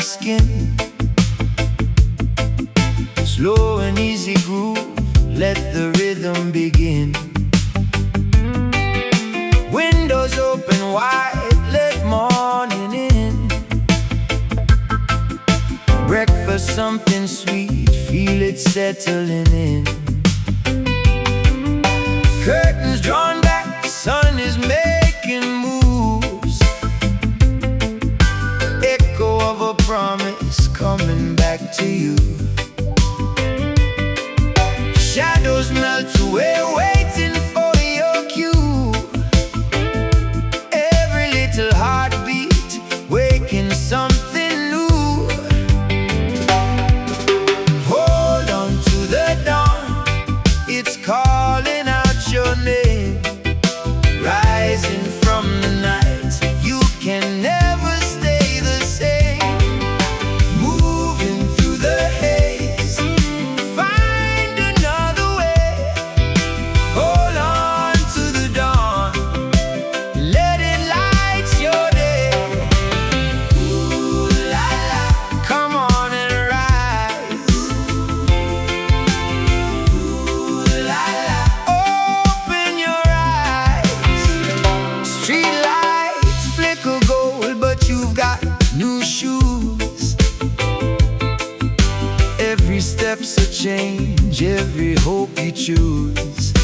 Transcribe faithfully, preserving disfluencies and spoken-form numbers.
skin. Slow and easy groove, let the rhythm begin. Windows open wide, let morning in. Breakfast something sweet, feel it settling in. Curtains drawn back, the sun is making moves. Echo of a promise coming back to you. Shadows melt away, waiting for your cue. Every little heartbeat, waking something new. Hold on to the dawn, it's calling out your name. Rising from the night, you can never stay the same. Moving through the haze, find another way. Hold on to the dawn, let it light your day. Ooh la la, come on and rise. Ooh la la, open your eyes. Street lights flicker gold, but you've got new shoes. Every step's a change, every hope you choose.